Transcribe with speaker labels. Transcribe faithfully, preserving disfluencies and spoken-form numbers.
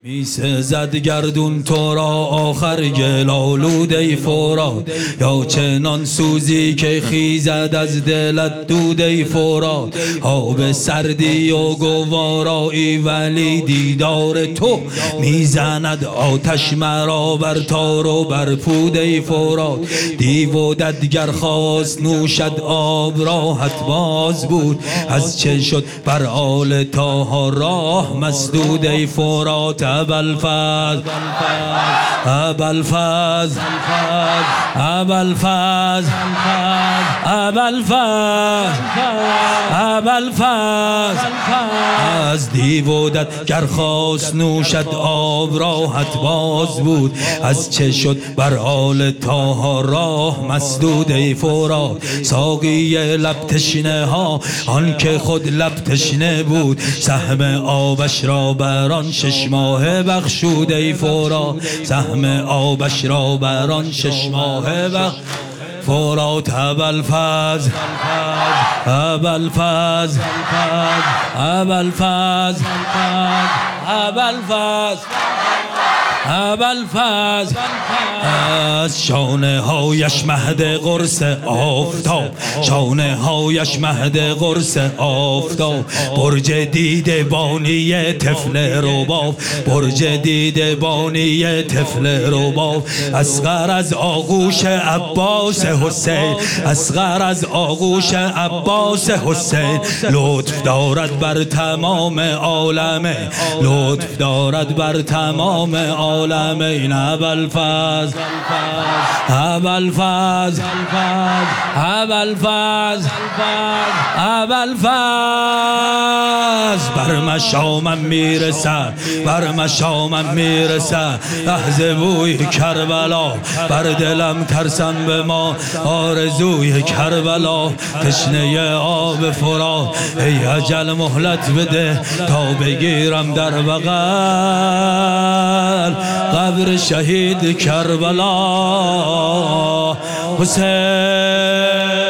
Speaker 1: میسزد گردون تو را آخر گل آلوده فرات، یا چنان سوزی که خیزد از دلت دوده فرات. آب سردی و گوارایی ولی دیدار تو میزند آتش مرا بر تار و بر پوده فرات. دیو و ددگر خواست نوشد آب راحت باز بود، از چه شد بر آل طه راه مسدوده فرات. ابوالفضل ابوالفضل ابوالفضل ابوالفضل ابوالفضل از دیو و ددگر خواست نوشد آب راحت باز بود، از چه شد بر آل طه راه مسدوده فرات. ساقی لب تشنه ها آن که خود لب تشنه بود، سهم آبش را بر آن شش ماه بخشوده فرات. سهم آبش را بر آن شش ماه بخشوده فرات. ابوالفضل ابوالفضل ابوالفضل ابوالفضل ابوالفضل از شانه هایش مهد قرص آفتاب، شانه هایش مهد قرص آفتاب. برج دیده بانی طفل رباب، برج دیده بانی طفل رباب. اصغر از آغوش عباس حسین، اصغر از آغوش عباس حسین. لطف دارد بر تمام عالمه، لطف دارد بر تمام عالمین. ابوالفضل ابوالفضل ابوالفضل ابوالفضل بر مشامم میرسد، بر مشامم میرسد لحظه بوی کربلا. بر دلم ترسم به ما آرزوی کربلا. تشنه آب فرات ای اجل مهلت بده تا بگیرم در بغل قبر شهید کربلا. حسین